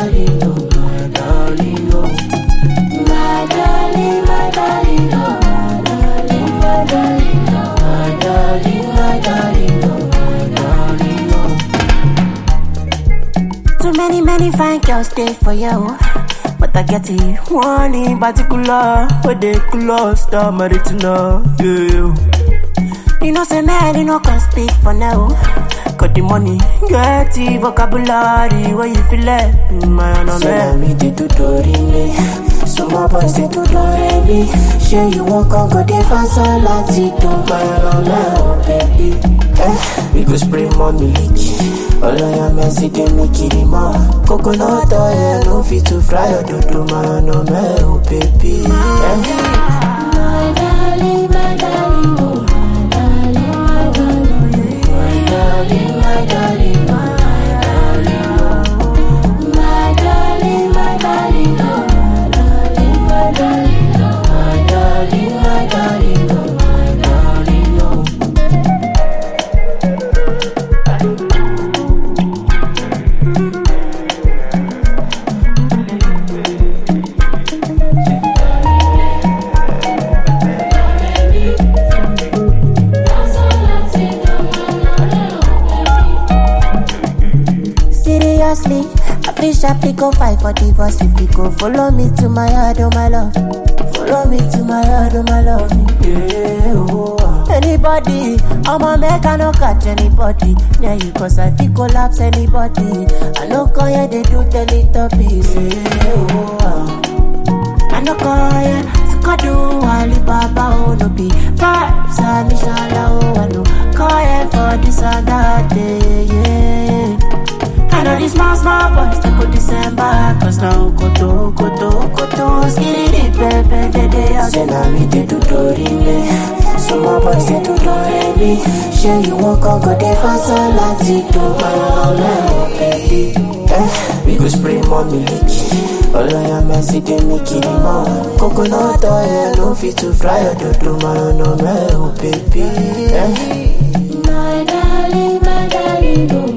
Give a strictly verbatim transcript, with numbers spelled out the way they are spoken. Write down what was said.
darling, oh, my darling, oh. My darling, my darling, oh, my darling, my darling, my darling, my darling, oh, my darling, oh. Too many, many fine girls stay for you, but I get it one in particular, but they close, start married to know, yeah. You know, say man, you know, can speak for now. Got the money, get the vocabulary, where you feel it, man, I'm there. Me they do do me, some more boys they do do me. Sure you won't come go dey fast all like it, don't man, I'm there, baby. Eh, we go spray more milk. All I am is they make it more. Coconut oil, no fit to fry or do do man, I'm there, baby. Eh. My darling, my darling, oh. Seriously, I feel sharply go fight for divorce if you go follow me to my heart, oh my love. Follow me to my heart, oh my love. Yeah, oh. Anybody, I'ma make I no catch anybody. Yeah, you cause I feel collapse anybody. I no call ya, they do Teletubbies. Yeah, oh. I no call ya, Sukadu, Alibaba, oh no be vibes, and inshallah, oh I no call ya for this and that day, yeah. I know these small, small boys they go December, cause now koto, koto, koto, skitty, pepe, de de. Say now me they do do me, some more boys they do do me. Sure you won't come go dey fast all like it, don't man, baby. Eh, we go spray more milk. All I am is they make it more. Coconut oil, no fit to fry or do do man, no man, baby. Eh. My darling, my darling, oh.